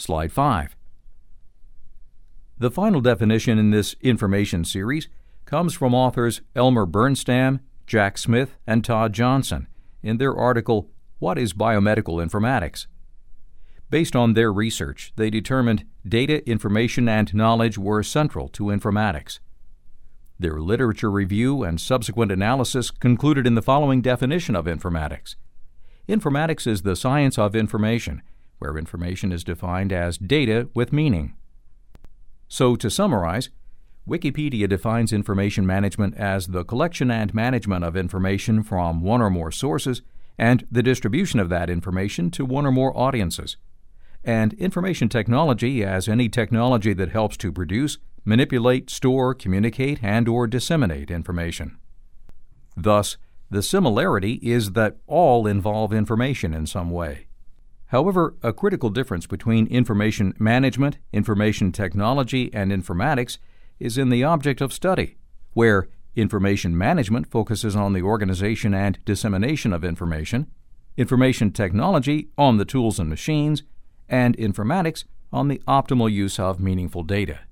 Slide 5. The final definition in this information series comes from authors Elmer Bernstam, Jack Smith, and Todd Johnson in their article, What is Biomedical Informatics? Based on their research, they determined data, information, and knowledge were central to informatics. Their literature review and subsequent analysis concluded in the following definition of informatics. Informatics is the science of information, where information is defined as data with meaning. So, to summarize, Wikipedia defines information management as the collection and management of information from one or more sources and the distribution of that information to one or more audiences, and information technology as any technology that helps to produce, manipulate, store, communicate, and/or disseminate information. Thus, the similarity is that all involve information in some way. However, a critical difference between information management, information technology, and informatics is in the object of study, where information management focuses on the organization and dissemination of information, information technology on the tools and machines, and informatics on the optimal use of meaningful data.